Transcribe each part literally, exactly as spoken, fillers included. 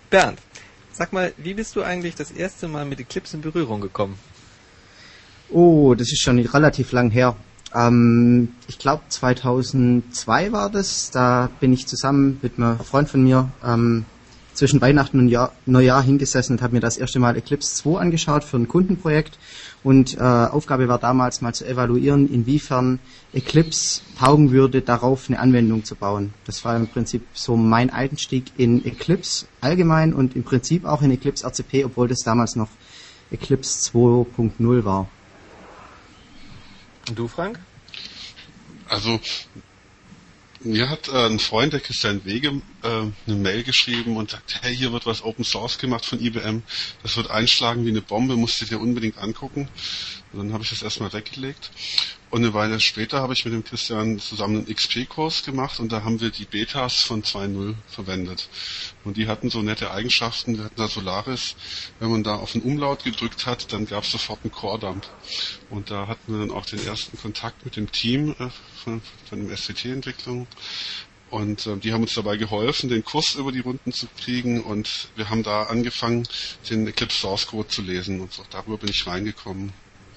Bernd, sag mal, wie bist du eigentlich das erste Mal mit Eclipse in Berührung gekommen? Oh, das ist schon relativ lang her. Ähm, ich glaube zweitausendzwei war das. Da bin ich zusammen mit einem Freund von mir ähm, zwischen Weihnachten und Jahr, Neujahr hingesessen und habe mir das erste Mal Eclipse zwei angeschaut für ein Kundenprojekt. Und äh, Aufgabe war damals mal zu evaluieren, inwiefern Eclipse taugen würde, darauf eine Anwendung zu bauen. Das war im Prinzip so mein Einstieg in Eclipse allgemein und im Prinzip auch in Eclipse R C P, obwohl das damals noch Eclipse zwei Punkt null war. Und du, Frank? Also, mir hat äh, ein Freund, der Christian Wege, äh, eine Mail geschrieben und sagt, hey, hier wird was Open Source gemacht von I B M, das wird einschlagen wie eine Bombe, musst du dir unbedingt angucken. Und dann habe ich das erstmal weggelegt. Und eine Weile später habe ich mit dem Christian zusammen einen X P-Kurs gemacht und da haben wir die Betas von zwei Punkt null verwendet. Und die hatten so nette Eigenschaften. Wir hatten da Solaris. Wenn man da auf den Umlaut gedrückt hat, dann gab es sofort einen Core-Dump. Und da hatten wir dann auch den ersten Kontakt mit dem Team äh, von, von dem S C T-Entwicklung. Und äh, die haben uns dabei geholfen, den Kurs über die Runden zu kriegen. Und wir haben da angefangen, den Eclipse Source Code zu lesen. Und so, darüber bin ich reingekommen.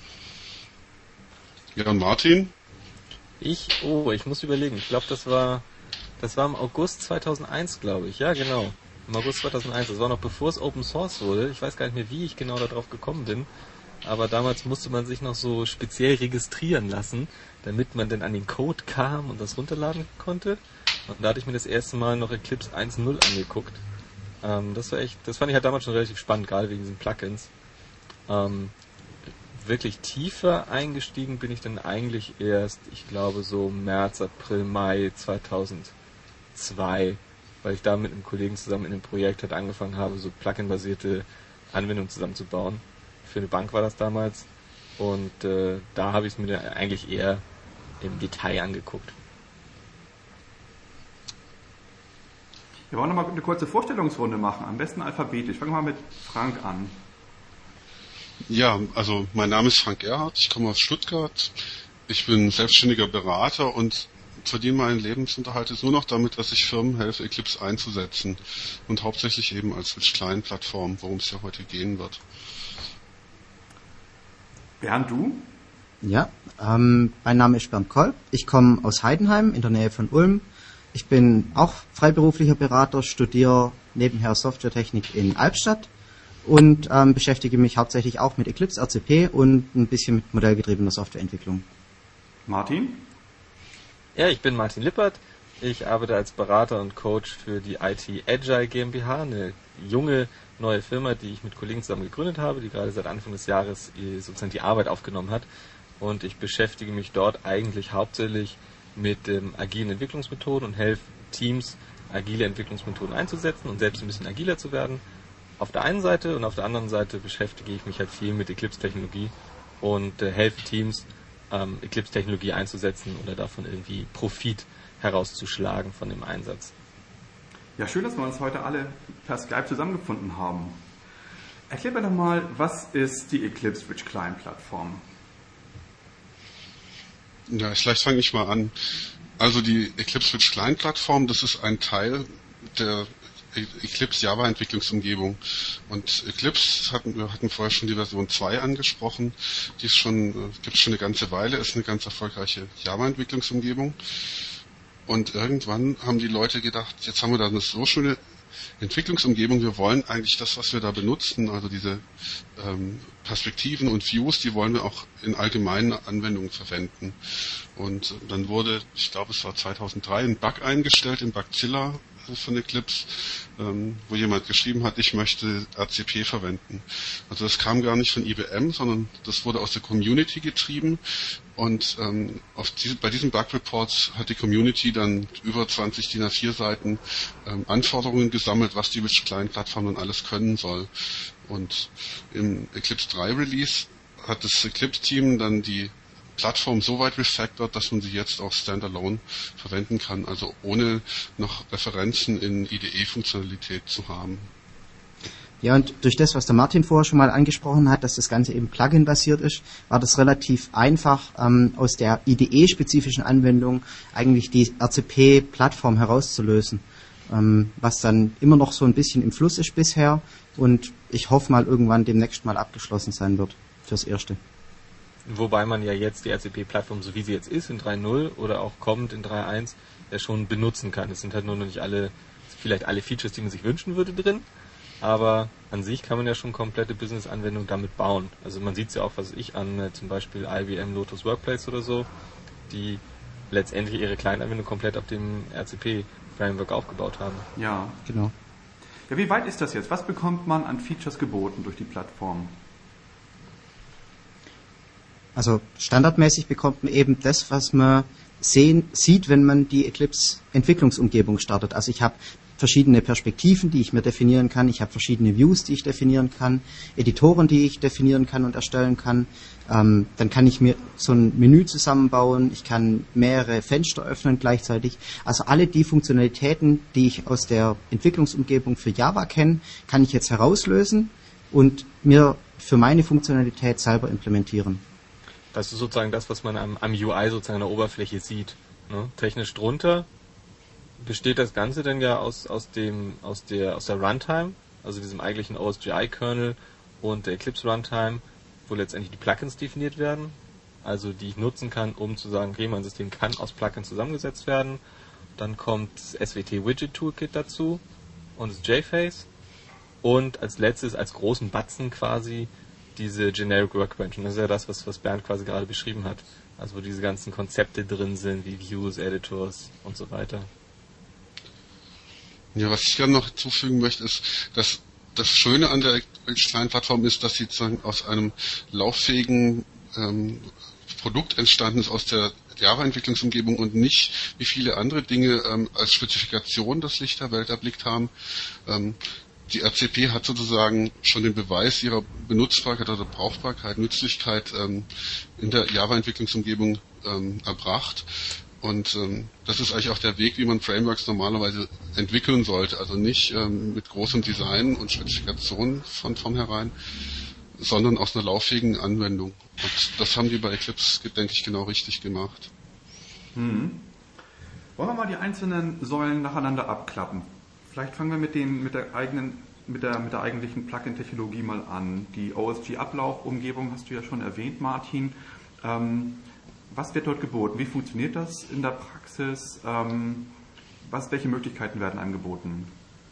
Ja, und Martin? Ich, oh, ich muss überlegen. Ich glaube, das war, das war im August zweitausendeins, glaube ich. Ja, genau. Im August zweitausendeins. Das war noch bevor es Open Source wurde. Ich weiß gar nicht mehr, wie ich genau darauf gekommen bin. Aber damals musste man sich noch so speziell registrieren lassen, damit man denn an den Code kam und das runterladen konnte. Und da hatte ich mir das erste Mal noch Eclipse eins Punkt null angeguckt. Ähm, das war echt, das fand ich halt damals schon relativ spannend, gerade wegen diesen Plugins. Ähm, wirklich tiefer eingestiegen bin ich dann eigentlich erst, ich glaube so März, April, Mai zweitausendzwei, weil ich da mit einem Kollegen zusammen in einem Projekt halt angefangen habe, so Plugin-basierte Anwendungen zusammenzubauen. Für eine Bank war das damals und äh, da habe ich es mir dann eigentlich eher im Detail angeguckt. Wir wollen nochmal eine kurze Vorstellungsrunde machen, am besten alphabetisch. Fangen wir mal mit Frank an. Ja, also mein Name ist Frank Erhardt, ich komme aus Stuttgart, ich bin selbstständiger Berater und verdiene meinen Lebensunterhalt jetzt nur noch damit, dass ich Firmen helfe, Eclipse einzusetzen und hauptsächlich eben als Switch-Client-Plattform, worum es ja heute gehen wird. Bernd, du? Ja, ähm, mein Name ist Bernd Kolb, ich komme aus Heidenheim in der Nähe von Ulm. Ich bin auch freiberuflicher Berater, studiere nebenher Softwaretechnik in Albstadt und ähm, beschäftige mich hauptsächlich auch mit Eclipse R C P und ein bisschen mit modellgetriebener Softwareentwicklung. Martin? Ja, ich bin Martin Lippert. Ich arbeite als Berater und Coach für die I T Agile GmbH, eine junge neue Firma, die ich mit Kollegen zusammen gegründet habe, die gerade seit Anfang des Jahres sozusagen die Arbeit aufgenommen hat. Und ich beschäftige mich dort eigentlich hauptsächlich mit ähm, agilen Entwicklungsmethoden und helfe Teams, agile Entwicklungsmethoden einzusetzen und selbst ein bisschen agiler zu werden. Auf der einen Seite und auf der anderen Seite beschäftige ich mich halt viel mit Eclipse-Technologie und äh, helfe Teams, ähm, Eclipse-Technologie einzusetzen oder davon irgendwie Profit herauszuschlagen von dem Einsatz. Ja, schön, dass wir uns heute alle per Skype zusammengefunden haben. Erklär mir doch mal, was ist die Eclipse Switch Client Plattform? Ja, vielleicht fange ich mal an. Also die Eclipse Switch Client Plattform, das ist ein Teil der Eclipse Java Entwicklungsumgebung. Und Eclipse hatten wir hatten vorher schon die Version zwei angesprochen. Die ist schon gibt es schon eine ganze Weile, ist eine ganz erfolgreiche Java Entwicklungsumgebung. Und irgendwann haben die Leute gedacht, jetzt haben wir da eine so schöne Entwicklungsumgebung, wir wollen eigentlich das, was wir da benutzen, also diese ähm, Perspektiven und Views, die wollen wir auch in allgemeinen Anwendungen verwenden. Und dann wurde, ich glaube es war zweitausenddrei, ein Bug eingestellt in Bugzilla von Eclipse, ähm, wo jemand geschrieben hat, ich möchte R C P verwenden. Also das kam gar nicht von I B M, sondern das wurde aus der Community getrieben und ähm, auf diese, bei diesen Bug-Reports hat die Community dann über zwanzig D I N A vier Seiten ähm, Anforderungen gesammelt, was die Switch-Client-Plattform dann alles können soll. Und im Eclipse drei Release hat das Eclipse-Team dann die Plattform so weit refactored, dass man sie jetzt auch standalone verwenden kann, also ohne noch Referenzen in I D E-Funktionalität zu haben. Ja, und durch das, was der Martin vorher schon mal angesprochen hat, dass das Ganze eben Plugin-basiert ist, war das relativ einfach, ähm, aus der I D E-spezifischen Anwendung eigentlich die R C P-Plattform herauszulösen. ähm, was dann immer noch so ein bisschen im Fluss ist bisher und ich hoffe mal irgendwann demnächst mal abgeschlossen sein wird fürs Erste. Wobei man ja jetzt die R C P-Plattform, so wie sie jetzt ist, in drei Punkt null oder auch kommend in drei Punkt eins, ja schon benutzen kann. Es sind halt nur noch nicht alle, vielleicht alle Features, die man sich wünschen würde, drin, aber an sich kann man ja schon komplette Business-Anwendungen damit bauen. Also man sieht es ja auch, was ich an äh, zum Beispiel I B M Lotus Workplace oder so, die letztendlich ihre Client-Anwendung komplett auf dem R C P-Framework aufgebaut haben. Ja, genau. Ja, wie weit ist das jetzt? Was bekommt man an Features geboten durch die Plattform? Also standardmäßig bekommt man eben das, was man sehen, sieht, wenn man die Eclipse-Entwicklungsumgebung startet. Also ich habe verschiedene Perspektiven, die ich mir definieren kann. Ich habe verschiedene Views, die ich definieren kann. Editoren, die ich definieren kann und erstellen kann. Ähm, dann kann ich mir so ein Menü zusammenbauen. Ich kann mehrere Fenster öffnen gleichzeitig. Also alle die Funktionalitäten, die ich aus der Entwicklungsumgebung für Java kenne, kann ich jetzt herauslösen und mir für meine Funktionalität selber implementieren. Das ist sozusagen das, was man am, am U I sozusagen an der Oberfläche sieht. Ne? Technisch drunter besteht das Ganze dann ja aus, aus, dem, aus, der, aus der Runtime, also diesem eigentlichen O S G I-Kernel und der Eclipse Runtime, wo letztendlich die Plugins definiert werden, also die ich nutzen kann, um zu sagen, okay, mein System kann aus Plugins zusammengesetzt werden. Dann kommt das S W T Widget Toolkit dazu und das JFace und als letztes, als großen Batzen quasi, diese Generic Workbench. Und das ist ja das, was, was Bernd quasi gerade beschrieben hat. Also wo diese ganzen Konzepte drin sind, wie Views, Editors und so weiter. Ja, was ich gerne noch hinzufügen möchte, ist, dass das Schöne an der Client-Plattform ist, dass sie sozusagen aus einem lauffähigen ähm, Produkt entstanden ist, aus der Java-Entwicklungsumgebung und nicht, wie viele andere Dinge ähm, als Spezifikation das Licht der Welt erblickt haben. Ähm, Die R C P hat sozusagen schon den Beweis ihrer Benutzbarkeit oder Brauchbarkeit, Nützlichkeit ähm, in der Java-Entwicklungsumgebung ähm, erbracht. Und ähm, das ist eigentlich auch der Weg, wie man Frameworks normalerweise entwickeln sollte. Also nicht ähm, mit großem Design und Spezifikation von vornherein, sondern aus einer lauffähigen Anwendung. Und das haben die bei Eclipse, denke ich, genau richtig gemacht. Hm. Wollen wir mal die einzelnen Säulen nacheinander abklappen? Vielleicht fangen wir mit, den, mit, der, eigenen, mit, der, mit der eigentlichen Plugin-Technologie mal an. Die O S G I-Ablaufumgebung hast du ja schon erwähnt, Martin. Ähm, was wird dort geboten? Wie funktioniert das in der Praxis? Ähm, was, welche Möglichkeiten werden angeboten?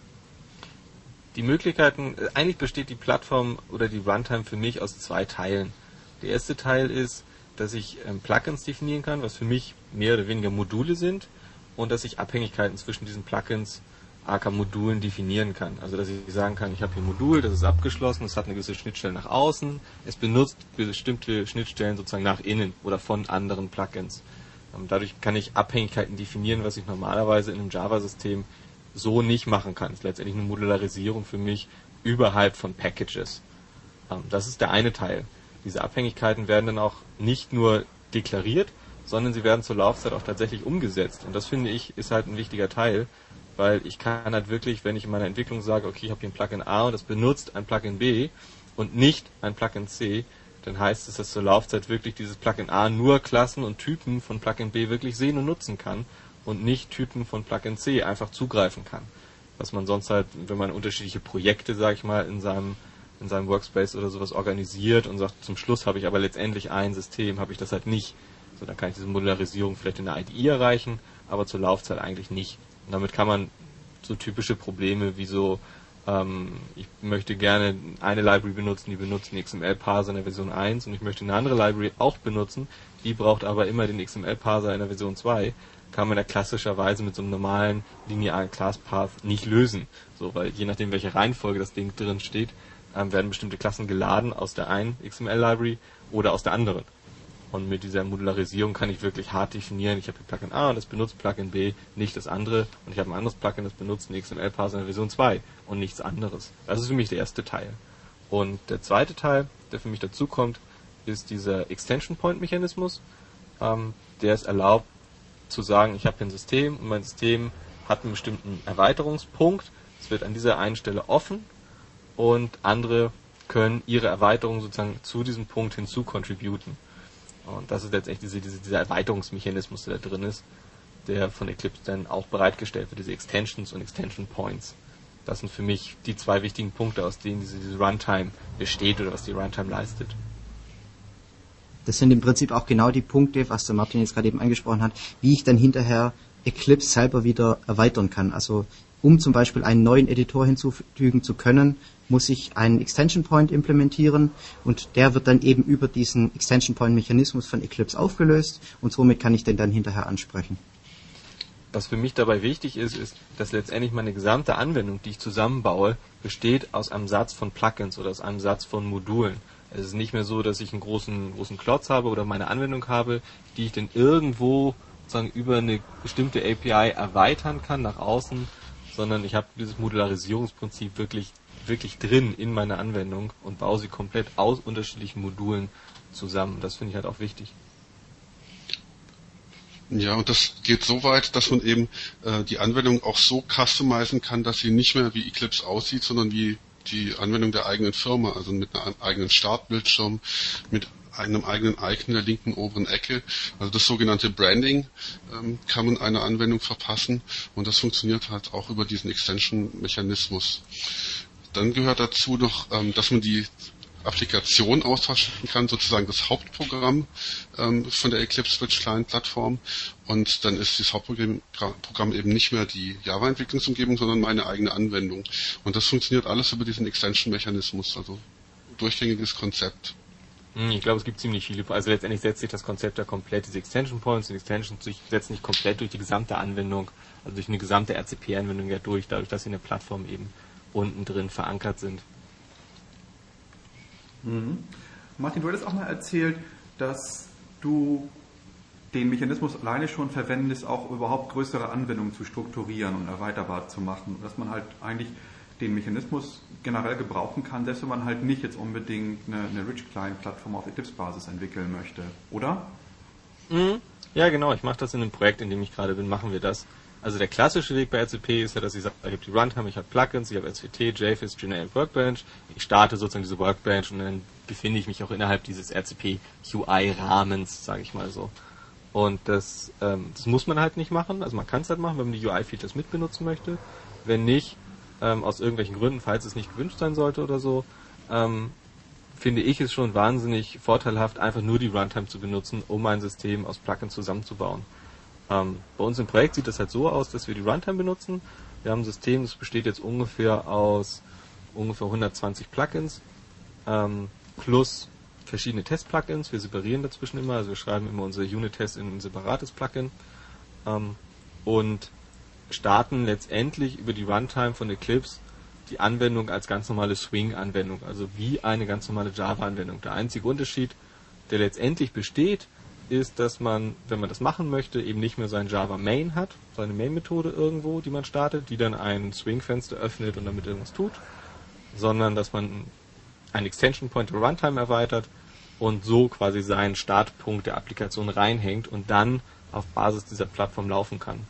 Die Möglichkeiten, eigentlich besteht die Plattform oder die Runtime für mich aus zwei Teilen. Der erste Teil ist, dass ich ähm, Plugins definieren kann, was für mich mehr oder weniger Module sind und dass ich Abhängigkeiten zwischen diesen Plugins aka Modulen definieren kann. Also dass ich sagen kann, ich habe hier ein Modul, das ist abgeschlossen, es hat eine gewisse Schnittstelle nach außen, es benutzt bestimmte Schnittstellen sozusagen nach innen oder von anderen Plugins. Dadurch kann ich Abhängigkeiten definieren, was ich normalerweise in einem Java-System so nicht machen kann. Das ist letztendlich eine Modularisierung für mich überhalb von Packages. Das ist der eine Teil. Diese Abhängigkeiten werden dann auch nicht nur deklariert, sondern sie werden zur Laufzeit auch tatsächlich umgesetzt. Und das finde ich ist halt ein wichtiger Teil, weil ich kann halt wirklich, wenn ich in meiner Entwicklung sage, okay, ich habe hier ein Plugin A und das benutzt ein Plugin B und nicht ein Plugin C, dann heißt es, dass zur Laufzeit wirklich dieses Plugin A nur Klassen und Typen von Plugin B wirklich sehen und nutzen kann und nicht Typen von Plugin C einfach zugreifen kann. Was man sonst halt, wenn man unterschiedliche Projekte, sage ich mal, in seinem in seinem Workspace oder sowas organisiert und sagt, zum Schluss habe ich aber letztendlich ein System, habe ich das halt nicht. So, dann kann ich diese Modularisierung vielleicht in der I D E erreichen, aber zur Laufzeit eigentlich nicht. Und damit kann man so typische Probleme wie so, ähm, ich möchte gerne eine Library benutzen, die benutzt den X M L-Parser in der Version eins und ich möchte eine andere Library auch benutzen, die braucht aber immer den X M L-Parser in der Version zwei, kann man ja klassischerweise mit so einem normalen linearen Class-Path nicht lösen. So, weil je nachdem, welche Reihenfolge das Ding drin steht, ähm, werden bestimmte Klassen geladen aus der einen X M L-Library oder aus der anderen. Und mit dieser Modularisierung kann ich wirklich hart definieren, ich habe Plugin A und das benutzt Plugin B, nicht das andere. Und ich habe ein anderes Plugin, das benutzt einen X M L-Parser in der Version zwei und nichts anderes. Das ist für mich der erste Teil. Und der zweite Teil, der für mich dazu kommt, ist dieser Extension-Point-Mechanismus. Ähm, der es erlaubt zu sagen, ich habe hier ein System und mein System hat einen bestimmten Erweiterungspunkt. Es wird an dieser einen Stelle offen und andere können ihre Erweiterung sozusagen zu diesem Punkt hinzu contributen. Und das ist letztendlich diese, diese, dieser Erweiterungsmechanismus, der da drin ist, der von Eclipse dann auch bereitgestellt wird, diese Extensions und Extension Points. Das sind für mich die zwei wichtigen Punkte, aus denen diese, diese Runtime besteht oder was die Runtime leistet. Das sind im Prinzip auch genau die Punkte, was der Martin jetzt gerade eben angesprochen hat, wie ich dann hinterher Eclipse selber wieder erweitern kann. Also um zum Beispiel einen neuen Editor hinzufügen zu können, muss ich einen Extension Point implementieren und der wird dann eben über diesen Extension Point Mechanismus von Eclipse aufgelöst und somit kann ich den dann hinterher ansprechen. Was für mich dabei wichtig ist, ist, dass letztendlich meine gesamte Anwendung, die ich zusammenbaue, besteht aus einem Satz von Plugins oder aus einem Satz von Modulen. Es ist nicht mehr so, dass ich einen großen, großen Klotz habe oder meine Anwendung habe, die ich dann irgendwo sozusagen über eine bestimmte A P I erweitern kann nach außen, sondern ich habe dieses Modularisierungsprinzip wirklich, wirklich drin in meiner Anwendung und baue sie komplett aus unterschiedlichen Modulen zusammen. Das finde ich halt auch wichtig. Ja, und das geht so weit, dass man eben äh, die Anwendung auch so customizen kann, dass sie nicht mehr wie Eclipse aussieht, sondern wie die Anwendung der eigenen Firma, also mit einem eigenen Startbildschirm, mit einem eigenen Icon in der linken oberen Ecke. Also das sogenannte Branding ähm, kann man einer Anwendung verpassen und das funktioniert halt auch über diesen Extension-Mechanismus. Dann gehört dazu noch, ähm, dass man die Applikation austauschen kann, sozusagen das Hauptprogramm ähm, von der Eclipse Switch Client Plattform und dann ist das Hauptprogramm Programm eben nicht mehr die Java-Entwicklungsumgebung, sondern meine eigene Anwendung. Und das funktioniert alles über diesen Extension-Mechanismus, also durchgängiges Konzept. Ich glaube, es gibt ziemlich viele, also letztendlich setzt sich das Konzept ja komplett, diese Extension Points und Extensions setzen sich komplett durch die gesamte Anwendung, also durch eine gesamte R C P-Anwendung ja durch, dadurch, dass sie in der Plattform eben unten drin verankert sind. Mhm. Martin, du hattest auch mal erzählt, dass du den Mechanismus alleine schon verwendest, auch überhaupt größere Anwendungen zu strukturieren und erweiterbar zu machen. Dass man halt eigentlich den Mechanismus generell gebrauchen kann, selbst wenn man halt nicht jetzt unbedingt eine, eine Rich-Client-Plattform auf Eclipse-Basis entwickeln möchte, oder? Mhm. Ja, genau. Ich mache das in einem Projekt, in dem ich gerade bin, machen wir das. Also der klassische Weg bei R C P ist ja, dass ich sage, ich habe die Runtime, ich habe Plugins, ich habe S V T, J F I S, Generic Workbench. Ich starte sozusagen diese Workbench und dann befinde ich mich auch innerhalb dieses R C P Q I-Rahmens, sage ich mal so. Und das, ähm, das muss man halt nicht machen. Also man kann es halt machen, wenn man die U I-Features mitbenutzen möchte. Wenn nicht, ähm, aus irgendwelchen Gründen, falls es nicht gewünscht sein sollte oder so, ähm, finde ich es schon wahnsinnig vorteilhaft, einfach nur die Runtime zu benutzen, um ein System aus Plugins zusammenzubauen. Ähm, bei uns im Projekt sieht das halt so aus, dass wir die Runtime benutzen. Wir haben ein System, das besteht jetzt ungefähr aus ungefähr hundertzwanzig Plugins ähm, plus verschiedene Test-Plugins. Wir separieren dazwischen immer, also wir schreiben immer unsere Unit-Tests in ein separates Plugin ähm, und starten letztendlich über die Runtime von Eclipse die Anwendung als ganz normale Swing-Anwendung, also wie eine ganz normale Java-Anwendung. Der einzige Unterschied, der letztendlich besteht, ist, dass man, wenn man das machen möchte, eben nicht mehr sein Java Main hat, seine Main-Methode irgendwo, die man startet, die dann ein Swing-Fenster öffnet und damit irgendwas tut, sondern dass man einen Extension Point der Runtime erweitert und so quasi seinen Startpunkt der Applikation reinhängt und dann auf Basis dieser Plattform laufen kann.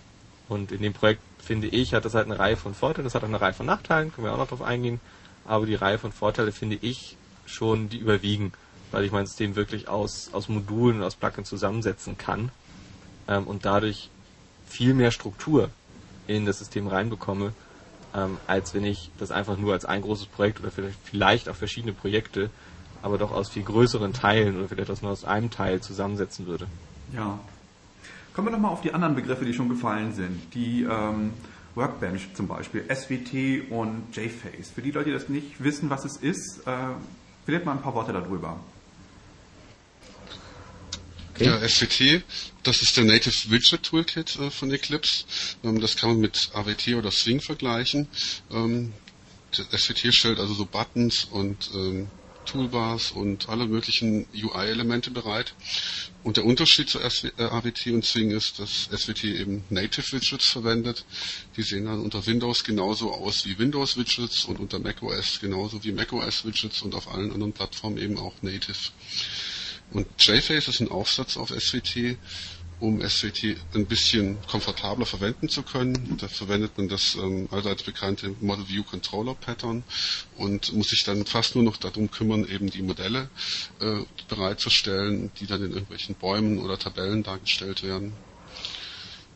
Und in dem Projekt, finde ich, hat das halt eine Reihe von Vorteilen, das hat auch eine Reihe von Nachteilen, können wir auch noch drauf eingehen, aber die Reihe von Vorteilen finde ich schon, die überwiegen, weil ich mein System wirklich aus, aus Modulen und aus Plugins zusammensetzen kann ähm, und dadurch viel mehr Struktur in das System reinbekomme, ähm, als wenn ich das einfach nur als ein großes Projekt oder vielleicht, vielleicht auch verschiedene Projekte, aber doch aus viel größeren Teilen oder vielleicht auch nur aus einem Teil zusammensetzen würde. Ja. Kommen wir doch mal auf die anderen Begriffe, die schon gefallen sind. Die ähm, Workbench zum Beispiel, S V T und J F A C E. Für die Leute, die das nicht wissen, was es ist, äh, verliert mal ein paar Worte darüber. Okay. Ja, S W T, das ist der Native Widget Toolkit äh, von Eclipse. Ähm, das kann man mit A W T oder Swing vergleichen. Ähm, S W T stellt also so Buttons und ähm, Toolbars und alle möglichen U I-Elemente bereit. Und der Unterschied zu S W, äh, A W T und Swing ist, dass S W T eben Native Widgets verwendet. Die sehen dann unter Windows genauso aus wie Windows Widgets und unter macOS genauso wie macOS Widgets und auf allen anderen Plattformen eben auch Native. Und J F A C E ist ein Aufsatz auf S W T, um S W T ein bisschen komfortabler verwenden zu können. Da verwendet man das ähm, allseits bekannte Model View Controller Pattern und muss sich dann fast nur noch darum kümmern, eben die Modelle äh, bereitzustellen, die dann in irgendwelchen Bäumen oder Tabellen dargestellt werden.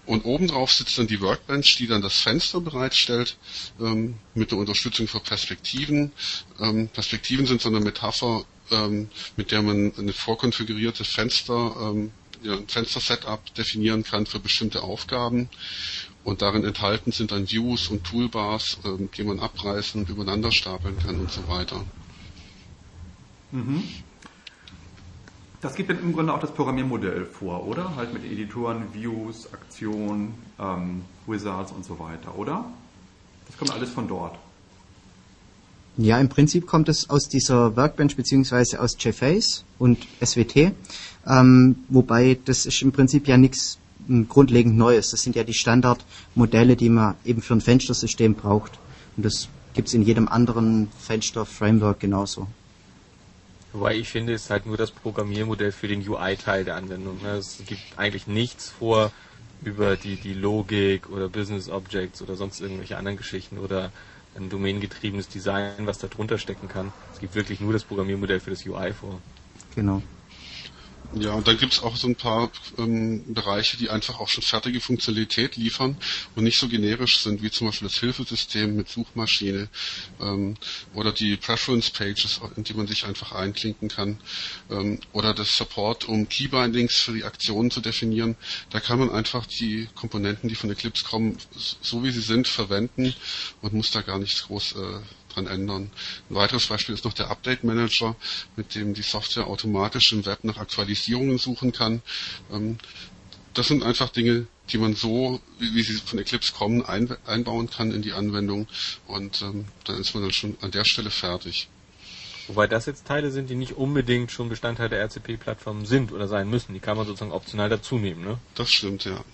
Und obendrauf sitzt dann die Workbench, die dann das Fenster bereitstellt, ähm, mit der Unterstützung für Perspektiven. Ähm, Perspektiven sind so eine Metapher, ähm, mit der man eine vorkonfigurierte Fenster, ähm, ja, ein Fenster-Setup definieren kann für bestimmte Aufgaben. Und darin enthalten sind dann Views und Toolbars, ähm, die man abreißen und übereinander stapeln kann und so weiter. Mhm. Das gibt im Grunde auch das Programmiermodell vor, oder? Halt mit Editoren, Views, Aktionen, ähm, Wizards und so weiter, oder? Das kommt alles von dort. Ja, im Prinzip kommt es aus dieser Workbench beziehungsweise aus JFace und S W T, ähm, wobei das ist im Prinzip ja nichts grundlegend Neues. Das sind ja die Standardmodelle, die man eben für ein Fenstersystem braucht. Und das gibt es in jedem anderen Fenster-Framework genauso. Wobei ich finde, es ist halt nur das Programmiermodell für den U I-Teil der Anwendung. Es gibt eigentlich nichts vor über die, die Logik oder Business Objects oder sonst irgendwelche anderen Geschichten oder ein domaingetriebenes Design, was da drunter stecken kann. Es gibt wirklich nur das Programmiermodell für das U I vor. Genau. Ja, und dann gibt es auch so ein paar ähm, Bereiche, die einfach auch schon fertige Funktionalität liefern und nicht so generisch sind, wie zum Beispiel das Hilfesystem mit Suchmaschine ähm, oder die Preference Pages, in die man sich einfach einklinken kann, ähm, oder das Support, um Keybindings für die Aktionen zu definieren. Da kann man einfach die Komponenten, die von Eclipse kommen, so wie sie sind, verwenden und muss da gar nichts groß äh, dran ändern. Ein weiteres Beispiel ist noch der Update Manager, mit dem die Software automatisch im Web nach Aktualisierungen suchen kann. Das sind einfach Dinge, die man so, wie sie von Eclipse kommen, einbauen kann in die Anwendung und ähm, dann ist man dann schon an der Stelle fertig. Wobei das jetzt Teile sind, die nicht unbedingt schon Bestandteil der R C P-Plattform sind oder sein müssen. Die kann man sozusagen optional dazu nehmen, ne? Das stimmt, ja.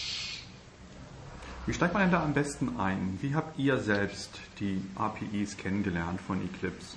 Wie steigt man denn da am besten ein? Wie habt ihr selbst die A P Is kennengelernt von Eclipse?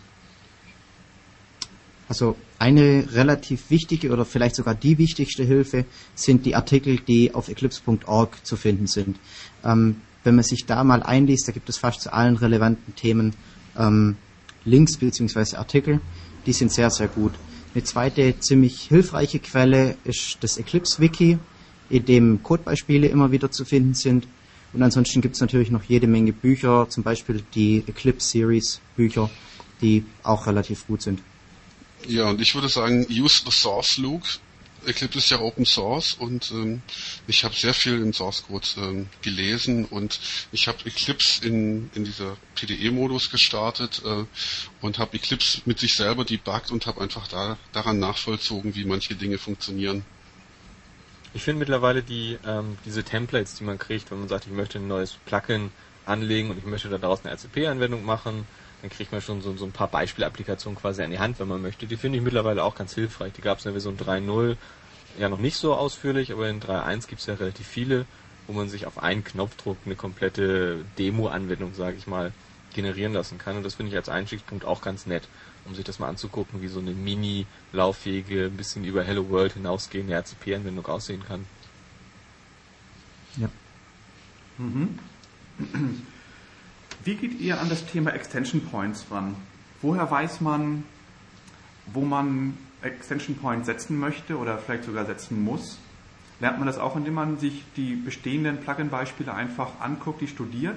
Also eine relativ wichtige oder vielleicht sogar die wichtigste Hilfe sind die Artikel, die auf eclipse punkt org zu finden sind. Ähm, wenn man sich da mal einliest, da gibt es fast zu allen relevanten Themen ähm, Links bzw. Artikel. Die sind sehr, sehr gut. Eine zweite ziemlich hilfreiche Quelle ist das Eclipse-Wiki, in dem Codebeispiele immer wieder zu finden sind. Und ansonsten gibt es natürlich noch jede Menge Bücher, zum Beispiel die Eclipse-Series-Bücher, die auch relativ gut sind. Ja, und ich würde sagen, use the source, Luke. Eclipse ist ja Open Source und ähm, ich habe sehr viel im Source Code ähm, gelesen und ich habe Eclipse in, in dieser P D E-Modus gestartet äh, und habe Eclipse mit sich selber debuggt und habe einfach da, daran nachvollzogen, wie manche Dinge funktionieren. Ich finde mittlerweile die ähm, diese Templates, die man kriegt, wenn man sagt, ich möchte ein neues Plugin anlegen und ich möchte daraus eine R C P-Anwendung machen, dann kriegt man schon so, so ein paar Beispielapplikationen quasi an die Hand, wenn man möchte. Die finde ich mittlerweile auch ganz hilfreich. Die gab es in der Version drei Punkt null ja noch nicht so ausführlich, aber in drei Punkt eins gibt es ja relativ viele, wo man sich auf einen Knopfdruck eine komplette Demo-Anwendung, sage ich mal, generieren lassen kann. Und das finde ich als Einstiegspunkt auch ganz nett, um sich das mal anzugucken, wie so eine mini-lauffähige, ein bisschen über Hello World hinausgehende R C P-Anwendung aussehen kann. Ja. Mhm. Wie geht ihr an das Thema Extension Points ran? Woher weiß man, wo man Extension Points setzen möchte oder vielleicht sogar setzen muss? Lernt man das auch, indem man sich die bestehenden Plugin-Beispiele einfach anguckt, die studiert?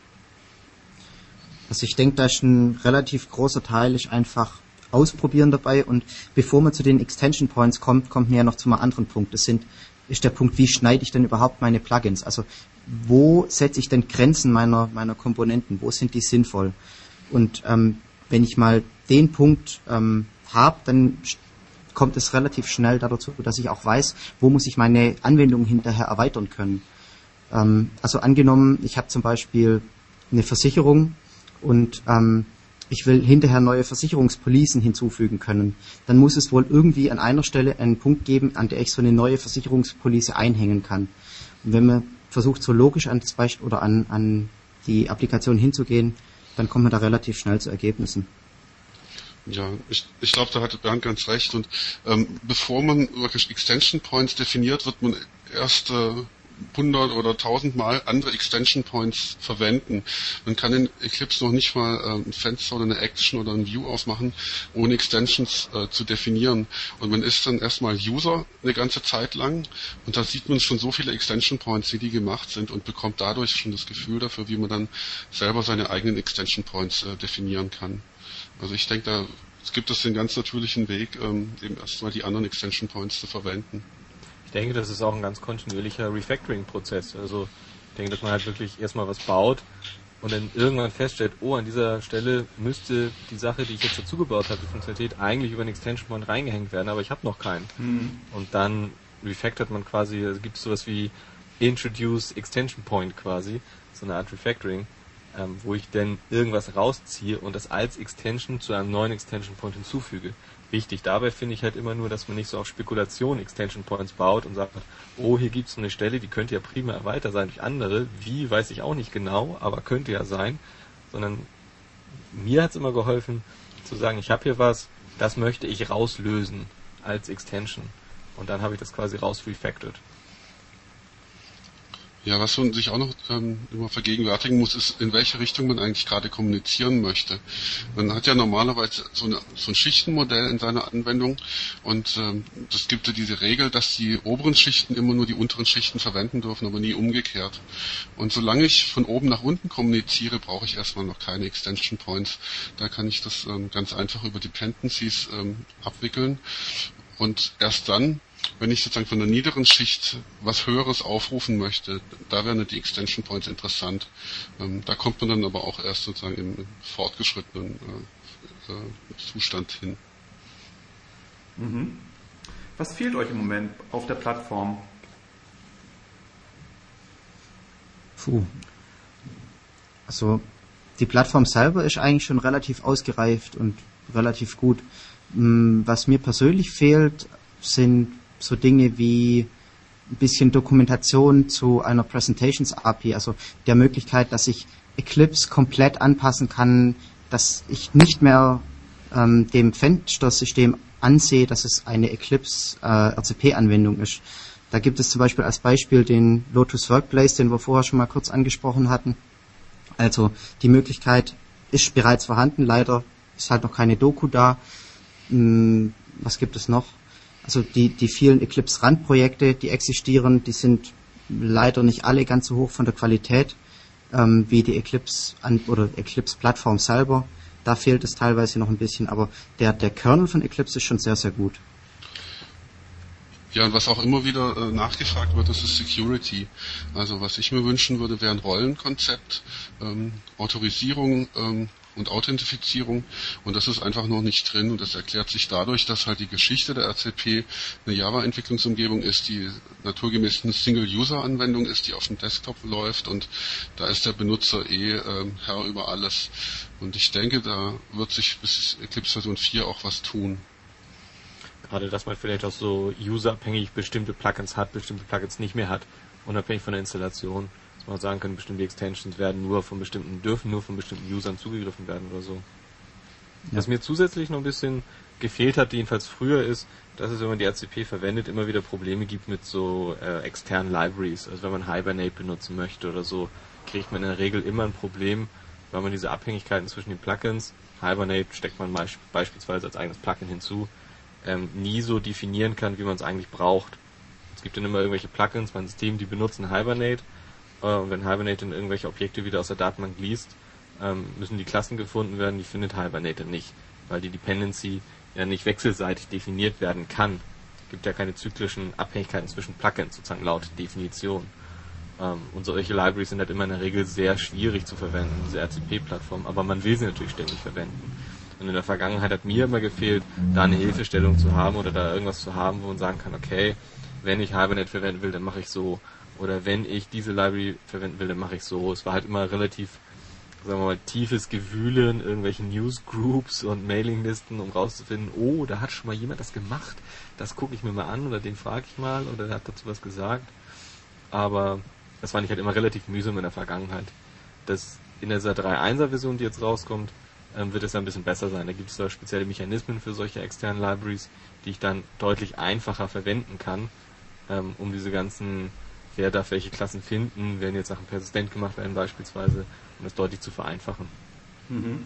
Also ich denke, da ist ein relativ großer Teil ist einfach ausprobieren dabei und bevor man zu den Extension Points kommt, kommt man ja noch zu einem anderen Punkt. Das sind, ist der Punkt, wie schneide ich denn überhaupt meine Plugins? Also wo setze ich denn Grenzen meiner, meiner Komponenten? Wo sind die sinnvoll? Und ähm, wenn ich mal den Punkt ähm, habe, dann kommt es relativ schnell dazu, dass ich auch weiß, wo muss ich meine Anwendung hinterher erweitern können. Ähm, also angenommen, ich habe zum Beispiel eine Versicherung und ähm, ich will hinterher neue Versicherungspolicen hinzufügen können, dann muss es wohl irgendwie an einer Stelle einen Punkt geben, an der ich so eine neue Versicherungspolice einhängen kann. Und wenn man versucht, so logisch an das Beispiel oder an, an die Applikation hinzugehen, dann kommt man da relativ schnell zu Ergebnissen. Ja, ich, ich glaube, da hatte Bernd ganz recht. Und ähm, bevor man wirklich Extension Points definiert, wird man erst äh, hundert oder tausend Mal andere Extension Points verwenden. Man kann in Eclipse noch nicht mal äh, ein Fenster oder eine Action oder ein View aufmachen, ohne Extensions äh, zu definieren. Und man ist dann erstmal User eine ganze Zeit lang und da sieht man schon so viele Extension Points, wie die gemacht sind und bekommt dadurch schon das Gefühl dafür, wie man dann selber seine eigenen Extension Points äh, definieren kann. Also ich denke, da gibt es den ganz natürlichen Weg, ähm, eben erstmal die anderen Extension Points zu verwenden. Ich denke, das ist auch ein ganz kontinuierlicher Refactoring-Prozess. Also ich denke, dass man halt wirklich erstmal was baut und dann irgendwann feststellt, oh, an dieser Stelle müsste die Sache, die ich jetzt dazu gebaut habe, die Funktionalität, eigentlich über einen Extension Point reingehängt werden, aber ich habe noch keinen. Mhm. Und dann refactort man quasi, also gibt es sowas wie Introduce Extension Point quasi, so eine Art Refactoring, ähm, wo ich dann irgendwas rausziehe und das als Extension zu einem neuen Extension Point hinzufüge. Wichtig dabei finde ich halt immer nur, dass man nicht so auf Spekulation Extension Points baut und sagt, oh, hier gibt es eine Stelle, die könnte ja prima erweitert sein durch andere. Wie, weiß ich auch nicht genau, aber könnte ja sein. Sondern mir hat es immer geholfen, zu sagen, ich habe hier was, das möchte ich rauslösen als Extension. Und dann habe ich das quasi raus refactored. Ja, was man sich auch noch ähm, immer vergegenwärtigen muss, ist, in welche Richtung man eigentlich gerade kommunizieren möchte. Man hat ja normalerweise so, eine, so ein Schichtenmodell in seiner Anwendung und ähm, das gibt ja diese Regel, dass die oberen Schichten immer nur die unteren Schichten verwenden dürfen, aber nie umgekehrt. Und solange ich von oben nach unten kommuniziere, brauche ich erstmal noch keine Extension Points. Da kann ich das ähm, ganz einfach über Dependencies ähm, abwickeln und erst dann, wenn ich sozusagen von der niederen Schicht was Höheres aufrufen möchte, da wären die Extension Points interessant. Ähm, da kommt man dann aber auch erst sozusagen im fortgeschrittenen äh, äh, Zustand hin. Mhm. Was fehlt euch im Moment auf der Plattform? Puh. Also die Plattform selber ist eigentlich schon relativ ausgereift und relativ gut. Was mir persönlich fehlt, sind so Dinge wie ein bisschen Dokumentation zu einer Presentations A P I, also der Möglichkeit, dass ich Eclipse komplett anpassen kann, dass ich nicht mehr ähm, dem Fenstersystem ansehe, dass es eine Eclipse äh, R C P-Anwendung ist. Da gibt es zum Beispiel als Beispiel den Lotus Workplace, den wir vorher schon mal kurz angesprochen hatten. Also die Möglichkeit ist bereits vorhanden, leider ist halt noch keine Doku da. Hm, was gibt es noch? Also die, die vielen Eclipse-Randprojekte, die existieren, die sind leider nicht alle ganz so hoch von der Qualität ähm, wie die Eclipse an, oder Eclipse-Plattform selber. Da fehlt es teilweise noch ein bisschen, aber der, der Kernel von Eclipse ist schon sehr, sehr gut. Ja, und was auch immer wieder äh, nachgefragt wird, das ist Security. Also was ich mir wünschen würde, wäre ein Rollenkonzept, ähm, Autorisierung ähm, und Authentifizierung, und das ist einfach noch nicht drin, und das erklärt sich dadurch, dass halt die Geschichte der R C P eine Java-Entwicklungsumgebung ist, die naturgemäß eine Single-User-Anwendung ist, die auf dem Desktop läuft, und da ist der Benutzer eh äh, Herr über alles. Und ich denke, da wird sich bis Eclipse Version vier auch was tun. Gerade, dass man vielleicht auch so userabhängig bestimmte Plugins hat, bestimmte Plugins nicht mehr hat, unabhängig von der Installation. Dass man sagen kann, bestimmte Extensions werden nur von bestimmten, dürfen nur von bestimmten Usern zugegriffen werden oder so. Ja. Was mir zusätzlich noch ein bisschen gefehlt hat, jedenfalls früher, ist, dass es, wenn man die R C P verwendet, immer wieder Probleme gibt mit so äh, externen Libraries. Also wenn man Hibernate benutzen möchte oder so, kriegt man in der Regel immer ein Problem, weil man diese Abhängigkeiten zwischen den Plugins, Hibernate steckt man beisp- beispielsweise als eigenes Plugin hinzu, ähm, nie so definieren kann, wie man es eigentlich braucht. Es gibt dann immer irgendwelche Plugins beim System, die benutzen Hibernate, äh, und wenn Hibernate dann irgendwelche Objekte wieder aus der Datenbank liest, ähm, müssen die Klassen gefunden werden, die findet Hibernate nicht, weil die Dependency ja nicht wechselseitig definiert werden kann. Es gibt ja keine zyklischen Abhängigkeiten zwischen Plugins, sozusagen laut Definition. Ähm, und solche Libraries sind halt immer in der Regel sehr schwierig zu verwenden, diese R C P-Plattform, aber man will sie natürlich ständig verwenden. Und in der Vergangenheit hat mir immer gefehlt, da eine Hilfestellung zu haben oder da irgendwas zu haben, wo man sagen kann, okay, wenn ich Hibernate verwenden will, dann mache ich so. Oder wenn ich diese Library verwenden will, dann mache ich so. Es war halt immer relativ, sagen wir mal, tiefes Gewühle in irgendwelchen Newsgroups und Mailinglisten, um rauszufinden, oh, da hat schon mal jemand das gemacht, das gucke ich mir mal an oder den frage ich mal oder der hat dazu was gesagt. Aber das fand ich halt immer relativ mühsam in der Vergangenheit. Das in dieser drei Punkt eins er Version, die jetzt rauskommt, ähm, wird es ein bisschen besser sein. Da gibt es da spezielle Mechanismen für solche externen Libraries, die ich dann deutlich einfacher verwenden kann, ähm, um diese ganzen wer darf welche Klassen finden, werden jetzt Sachen persistent gemacht werden beispielsweise, um das deutlich zu vereinfachen. Mhm.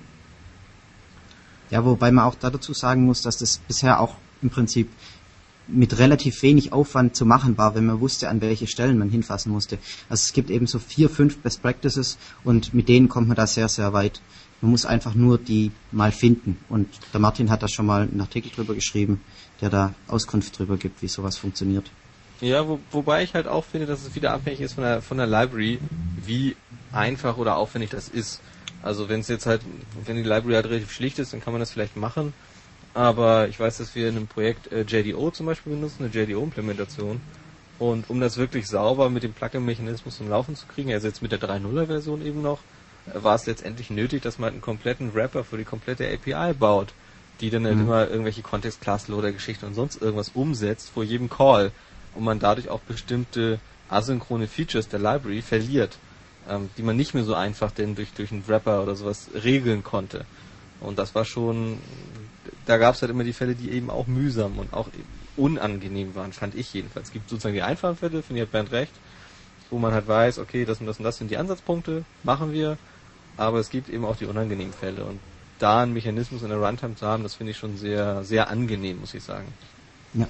Ja, wobei man auch da dazu sagen muss, dass das bisher auch im Prinzip mit relativ wenig Aufwand zu machen war, wenn man wusste, an welche Stellen man hinfassen musste. Also es gibt eben so vier, fünf Best Practices und mit denen kommt man da sehr, sehr weit. Man muss einfach nur die mal finden. Und der Martin hat da schon mal einen Artikel drüber geschrieben, der da Auskunft drüber gibt, wie sowas funktioniert. Ja, wo, wobei ich halt auch finde, dass es wieder abhängig ist von der, von der Library, wie einfach oder aufwendig das ist. Also wenn es jetzt halt, wenn die Library halt relativ schlicht ist, dann kann man das vielleicht machen. Aber ich weiß, dass wir in einem Projekt äh, J D O zum Beispiel benutzen, eine J D O-Implementation. Und um das wirklich sauber mit dem Plugin-Mechanismus zum Laufen zu kriegen, also jetzt mit der drei Punkt null-Version eben noch, äh, war es letztendlich nötig, dass man einen kompletten Wrapper für die komplette A P I baut, die dann halt mhm. immer irgendwelche Context-Class-Loader-Geschichten und sonst irgendwas umsetzt vor jedem Call. Und man dadurch auch bestimmte asynchrone Features der Library verliert, ähm, die man nicht mehr so einfach denn durch, durch einen Wrapper oder sowas regeln konnte. Und das war schon, da gab es halt immer die Fälle, die eben auch mühsam und auch unangenehm waren, fand ich jedenfalls. Es gibt sozusagen die einfachen Fälle, finde ich, hat Bernd recht, wo man halt weiß, okay, das und das und das sind die Ansatzpunkte, machen wir, aber es gibt eben auch die unangenehmen Fälle. Und da einen Mechanismus in der Runtime zu haben, das finde ich schon sehr, sehr angenehm, muss ich sagen. Ja.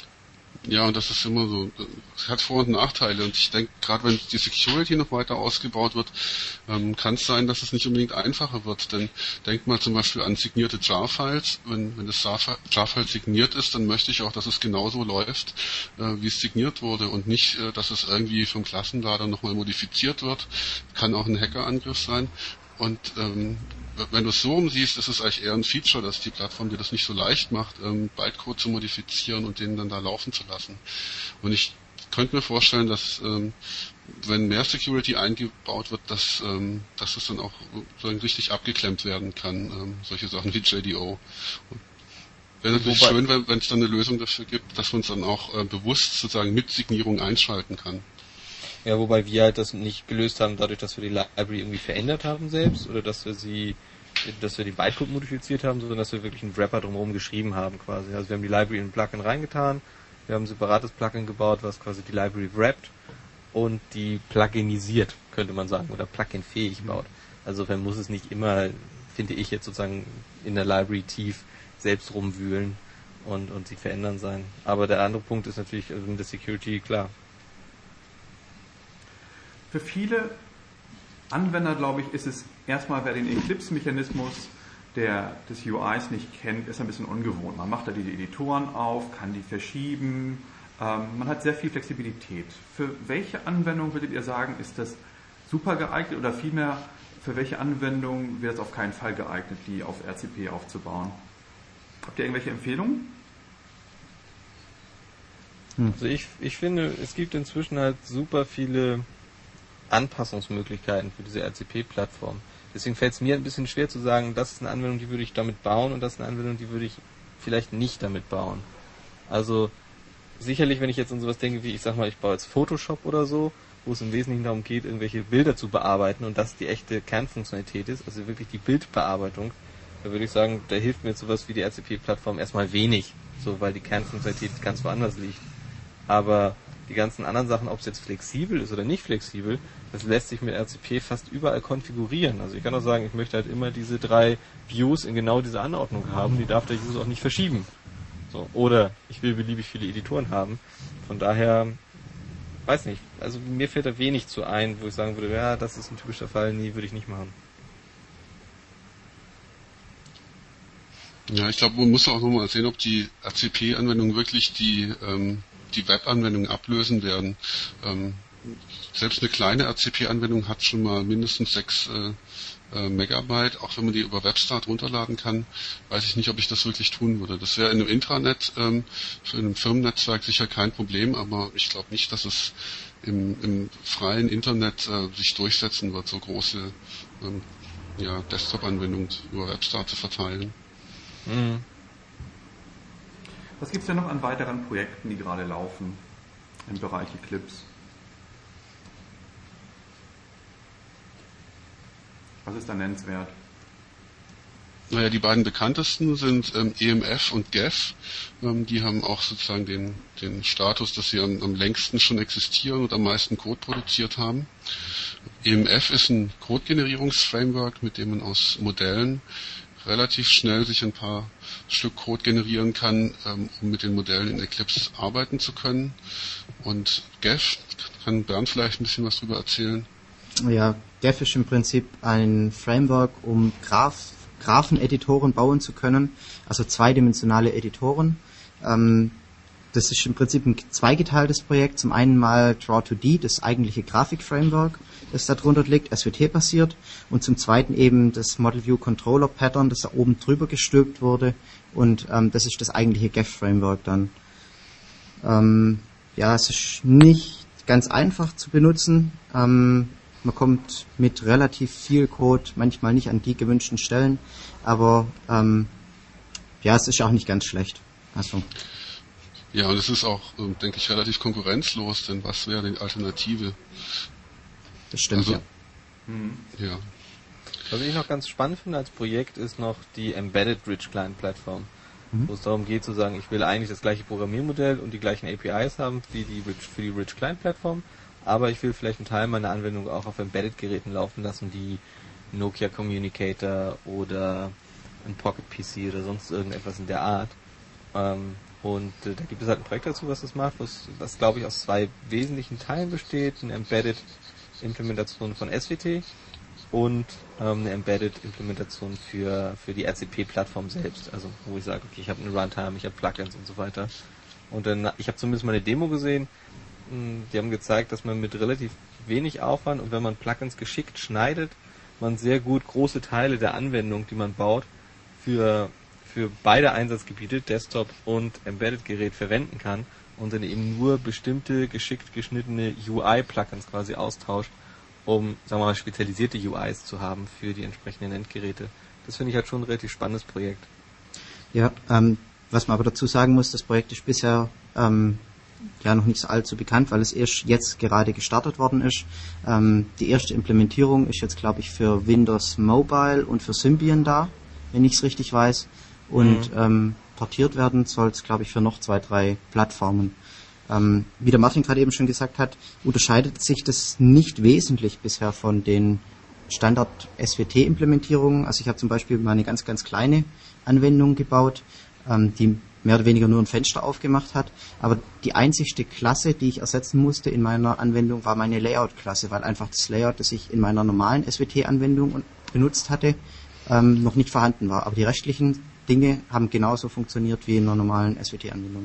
Ja, und das ist immer so, es hat Vor- und Nachteile und ich denke, gerade wenn die Security noch weiter ausgebaut wird, ähm, kann es sein, dass es nicht unbedingt einfacher wird, denn denkt mal zum Beispiel an signierte Jar-Files, wenn, wenn das Jar-File signiert ist, dann möchte ich auch, dass es genauso läuft, äh, wie es signiert wurde und nicht, äh, dass es irgendwie vom Klassenlader nochmal modifiziert wird, kann auch ein Hackerangriff sein und ähm, wenn du es so umsiehst, ist es eigentlich eher ein Feature, dass die Plattform dir das nicht so leicht macht, ähm, Bytecode zu modifizieren und den dann da laufen zu lassen. Und ich könnte mir vorstellen, dass ähm, wenn mehr Security eingebaut wird, dass, ähm, dass es dann auch sozusagen richtig abgeklemmt werden kann, ähm, solche Sachen wie J D O. Wäre natürlich Wobei, schön, wenn es dann eine Lösung dafür gibt, dass man es dann auch äh, bewusst sozusagen mit Signierung einschalten kann. Ja, wobei wir halt das nicht gelöst haben, dadurch, dass wir die Library irgendwie verändert haben selbst oder dass wir sie, dass wir die Bytecode modifiziert haben, sondern dass wir wirklich einen Wrapper drumherum geschrieben haben quasi. Also wir haben die Library in ein Plugin reingetan, wir haben ein separates Plugin gebaut, was quasi die Library wrappt und die pluginisiert, könnte man sagen, oder pluginfähig baut. Also man muss es nicht immer, finde ich jetzt sozusagen in der Library tief selbst rumwühlen und, und sie verändern sein. Aber der andere Punkt ist natürlich also in der Security, klar. Für viele Anwender, glaube ich, ist es erstmal, wer den Eclipse-Mechanismus der, des U Is nicht kennt, ist ein bisschen ungewohnt. Man macht da die Editoren auf, kann die verschieben, ähm, man hat sehr viel Flexibilität. Für welche Anwendung würdet ihr sagen, ist das super geeignet oder vielmehr, für welche Anwendung wäre es auf keinen Fall geeignet, die auf R C P aufzubauen? Habt ihr irgendwelche Empfehlungen? Also ich, ich finde, es gibt inzwischen halt super viele Anpassungsmöglichkeiten für diese R C P-Plattform. Deswegen fällt es mir ein bisschen schwer zu sagen, das ist eine Anwendung, die würde ich damit bauen und das ist eine Anwendung, die würde ich vielleicht nicht damit bauen. Also sicherlich, wenn ich jetzt an sowas denke, wie ich sag mal, ich baue jetzt Photoshop oder so, wo es im Wesentlichen darum geht, irgendwelche Bilder zu bearbeiten und das die echte Kernfunktionalität ist, also wirklich die Bildbearbeitung, da würde ich sagen, da hilft mir jetzt sowas wie die R C P-Plattform erstmal wenig, so weil die Kernfunktionalität ganz woanders liegt. Aber die ganzen anderen Sachen, ob es jetzt flexibel ist oder nicht flexibel, das lässt sich mit R C P fast überall konfigurieren. Also ich kann auch sagen, ich möchte halt immer diese drei Views in genau dieser Anordnung haben, die darf der User auch nicht verschieben. So, oder ich will beliebig viele Editoren haben. Von daher, weiß nicht, also mir fällt da wenig zu ein, wo ich sagen würde, ja, das ist ein typischer Fall, nee, würde ich nicht machen. Ja, ich glaube, man muss auch nochmal sehen, ob die R C P-Anwendungen wirklich die ähm, die Web-Anwendungen ablösen werden. Ähm, selbst eine kleine R C P-Anwendung hat schon mal mindestens sechs äh, äh, Megabyte, auch wenn man die über WebStart runterladen kann, weiß ich nicht, ob ich das wirklich tun würde. Das wäre in einem Intranet, ähm, für ein Firmennetzwerk sicher kein Problem, aber ich glaube nicht, dass es im, im freien Internet äh, sich durchsetzen wird, so große ähm, ja, Desktop-Anwendungen über WebStart zu verteilen. Mhm. Was gibt es denn noch an weiteren Projekten, die gerade laufen im Bereich Eclipse? Was ist da nennenswert? Naja, die beiden bekanntesten sind ähm, E M F und G E F. Ähm, die haben auch sozusagen den, den Status, dass sie am, am längsten schon existieren und am meisten Code produziert haben. E M F ist ein Code-Generierungsframework, mit dem man aus Modellen relativ schnell sich ein paar Stück Code generieren kann, ähm, um mit den Modellen in Eclipse arbeiten zu können. Und G E F, kann Bernd vielleicht ein bisschen was drüber erzählen? Ja, G E F ist im Prinzip ein Framework, um Graph Grapheneditoren bauen zu können, also zweidimensionale Editoren. Ähm, das ist im Prinzip ein zweigeteiltes Projekt. Zum einen mal Draw two D, das eigentliche Grafik-Framework, das da drunter liegt, S V T-basiert, und zum zweiten eben das Model View Controller Pattern, das da oben drüber gestülpt wurde, und ähm, das ist das eigentliche G E F-Framework dann. Ähm, ja, es ist nicht ganz einfach zu benutzen. Ähm, Man kommt mit relativ viel Code manchmal nicht an die gewünschten Stellen, aber ähm, ja, es ist auch nicht ganz schlecht. Also. Ja, und es ist auch, denke ich, relativ konkurrenzlos, denn was wäre die Alternative? Das stimmt, also, ja. Mhm. ja. Was ich noch ganz spannend finde als Projekt ist noch die Embedded Rich Client Plattform, mhm. wo es darum geht zu sagen, ich will eigentlich das gleiche Programmiermodell und die gleichen A P Is haben wie die Rich, für die Rich Client Plattform. Aber ich will vielleicht einen Teil meiner Anwendung auch auf Embedded-Geräten laufen lassen, wie Nokia Communicator oder ein Pocket P C oder sonst irgendetwas in der Art. Ähm, und äh, da gibt es halt ein Projekt dazu, was das macht, was, das glaube ich aus zwei wesentlichen Teilen besteht. Eine Embedded-Implementation von S W T und ähm, eine Embedded-Implementation für, für die R C P-Plattform selbst. Also wo ich sage, okay, ich habe eine Runtime, ich habe Plugins und so weiter. Und dann, ich habe zumindest mal eine Demo gesehen. Die haben gezeigt, dass man mit relativ wenig Aufwand und wenn man Plugins geschickt schneidet, man sehr gut große Teile der Anwendung, die man baut, für, für beide Einsatzgebiete, Desktop und Embedded-Gerät, verwenden kann und dann eben nur bestimmte geschickt geschnittene U I-Plugins quasi austauscht, um, sagen wir mal, spezialisierte U Is zu haben für die entsprechenden Endgeräte. Das finde ich halt schon ein relativ spannendes Projekt. Ja, ähm, was man aber dazu sagen muss, das Projekt ist bisher ähm, ja noch nicht so allzu bekannt, weil es erst jetzt gerade gestartet worden ist. Ähm, die erste Implementierung ist jetzt, glaube ich, für Windows Mobile und für Symbian da, wenn ich es richtig weiß. Und mhm. ähm, portiert werden soll es, glaube ich, für noch zwei, drei Plattformen. Ähm, wie der Martin gerade eben schon gesagt hat, unterscheidet sich das nicht wesentlich bisher von den Standard-S W T-Implementierungen. Also ich habe zum Beispiel mal eine ganz, ganz kleine Anwendung gebaut, ähm, die mehr oder weniger nur ein Fenster aufgemacht hat. Aber die einzigste Klasse, die ich ersetzen musste in meiner Anwendung, war meine Layout-Klasse, weil einfach das Layout, das ich in meiner normalen S W T-Anwendung benutzt hatte, ähm, noch nicht vorhanden war. Aber die restlichen Dinge haben genauso funktioniert wie in einer normalen S W T-Anwendung.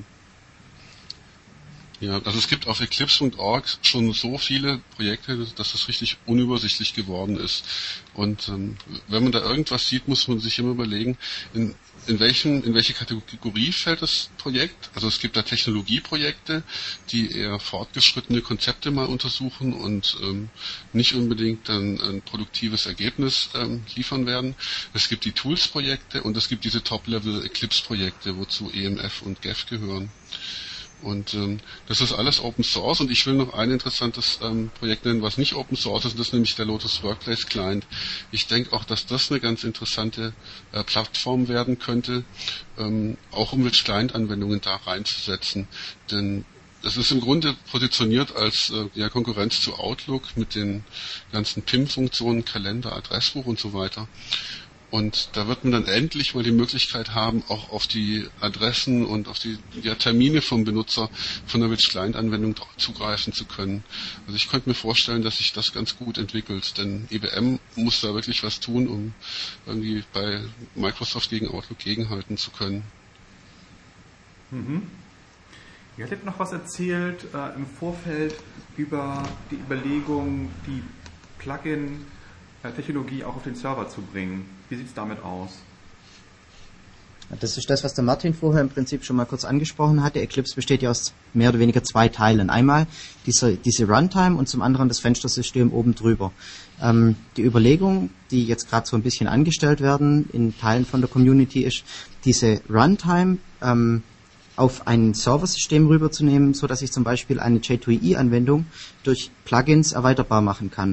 Ja, also es gibt auf Eclipse Punkt org schon so viele Projekte, dass das richtig unübersichtlich geworden ist. Und ähm, wenn man da irgendwas sieht, muss man sich immer überlegen, in, in, welchen, in welche Kategorie fällt das Projekt. Also es gibt da Technologieprojekte, die eher fortgeschrittene Konzepte mal untersuchen und ähm, nicht unbedingt dann ein produktives Ergebnis ähm, liefern werden. Es gibt die Tools-Projekte und es gibt diese Top-Level-Eclipse-Projekte, wozu E M F und G E F gehören. Und ähm, das ist alles Open Source und ich will noch ein interessantes ähm, Projekt nennen, was nicht Open Source ist, und das ist nämlich der Lotus Workplace Client. Ich denke auch, dass das eine ganz interessante äh, Plattform werden könnte, ähm, auch um mit Client-Anwendungen da reinzusetzen. Denn es ist im Grunde positioniert als äh, ja, Konkurrenz zu Outlook mit den ganzen P I M-Funktionen, Kalender, Adressbuch und so weiter. Und da wird man dann endlich mal die Möglichkeit haben, auch auf die Adressen und auf die ja, Termine vom Benutzer von der Rich Client Anwendung zugreifen zu können. Also ich könnte mir vorstellen, dass sich das ganz gut entwickelt, denn I B M muss da wirklich was tun, um irgendwie bei Microsoft gegen Outlook gegenhalten zu können. Mhm. Ihr hattet noch was erzählt äh, im Vorfeld über die Überlegung, die Plugin-Technologie auch auf den Server zu bringen. Wie sieht es damit aus? Das ist das, was der Martin vorher im Prinzip schon mal kurz angesprochen hatte. Eclipse besteht ja aus mehr oder weniger zwei Teilen. Einmal diese, diese Runtime und zum anderen das Fenstersystem oben drüber. Ähm, die Überlegung, die jetzt gerade so ein bisschen angestellt werden in Teilen von der Community, ist, diese Runtime ähm, auf ein Serversystem rüberzunehmen, so dass ich zum Beispiel eine J zwei E E-Anwendung durch Plugins erweiterbar machen kann.